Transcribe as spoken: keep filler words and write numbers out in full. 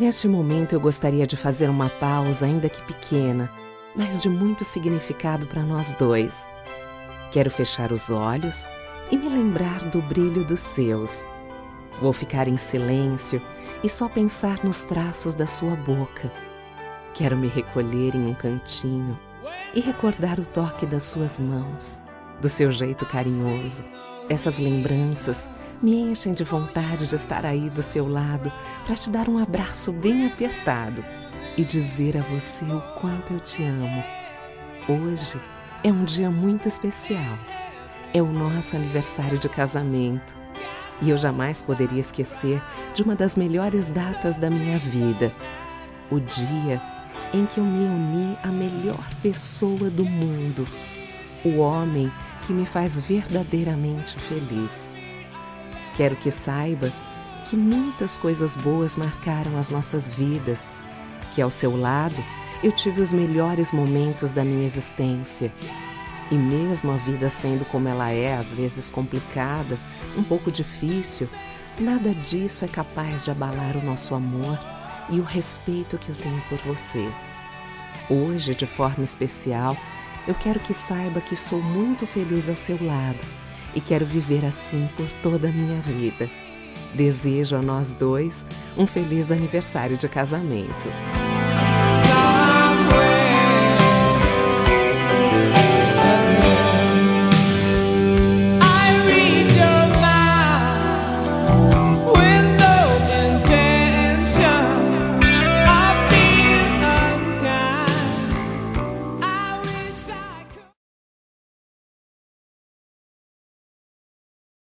Neste momento eu gostaria de fazer uma pausa, ainda que pequena, mas de muito significado para nós dois. Quero fechar os olhos e me lembrar do brilho dos seus. Vou ficar em silêncio e só pensar nos traços da sua boca. Quero me recolher em um cantinho e recordar o toque das suas mãos, do seu jeito carinhoso. Essas lembranças me enchem de vontade de estar aí do seu lado para te dar um abraço bem apertado e dizer a você o quanto eu te amo. Hoje é um dia muito especial. É o nosso aniversário de casamento. E eu jamais poderia esquecer de uma das melhores datas da minha vida. O dia em que eu me uni à melhor pessoa do mundo. O homem que me faz verdadeiramente feliz. Quero que saiba que muitas coisas boas marcaram as nossas vidas, que ao seu lado eu tive os melhores momentos da minha existência. E mesmo a vida sendo como ela é, às vezes complicada, um pouco difícil, nada disso é capaz de abalar o nosso amor e o respeito que eu tenho por você. Hoje, de forma especial, eu quero que saiba que sou muito feliz ao seu lado e quero viver assim por toda a minha vida. Desejo a nós dois um feliz aniversário de casamento.